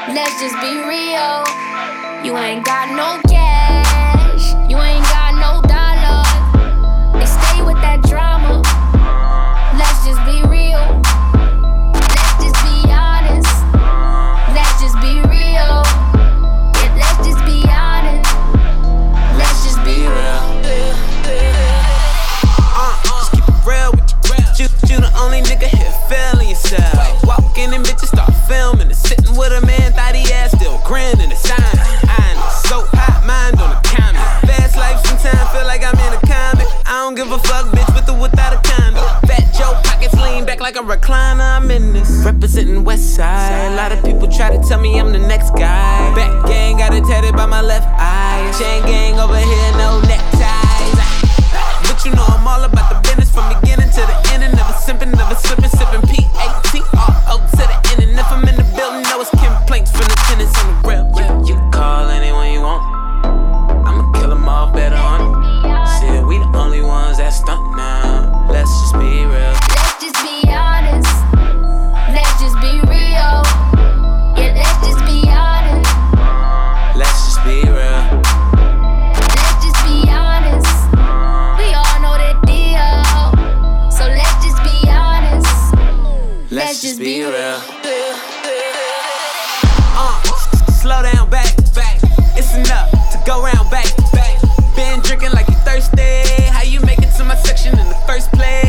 Let's just be real. You ain't got no cash, you ain't got no dollars. They stay with that drama. Let's just be real. Let's just be honest. Let's just be real. Yeah, let's just be honest. Let's just be real. Just keep it real with you. You the only nigga here feeling yourself. Walk in and bitches start filming and sitting with a man, thought he ass still grinning and signing. I'm so hot, mind on the comment. Fast life sometimes feel like I'm in a comic. I don't give a fuck, bitch, with or without a condom. Fat Joe pockets lean back like a recliner. I'm in this representing West Side. A lot of people try to tell me I'm the next guy. Back gang got it tatted by my left eye. Chain gang over here, no neckties. But you know I'm all about the business from beginning to the end. And never simping, never slipping, sipping P-A-T-R-O to the end. And if I'm in the building, know it's complaints from the tenants on the real. You can call anyone you want. I'ma kill them all better on it. Shit, we the only ones that stunt now. Let's just be real. Let's just be honest. Let's just be real. Yeah, let's just be honest. Let's just be real. Let's just be honest. We all know the deal. So let's just be honest. Let's just be real. Slow down, back. It's enough to go round, back. Been drinking like you thirsty. How you make it to my section in the first place?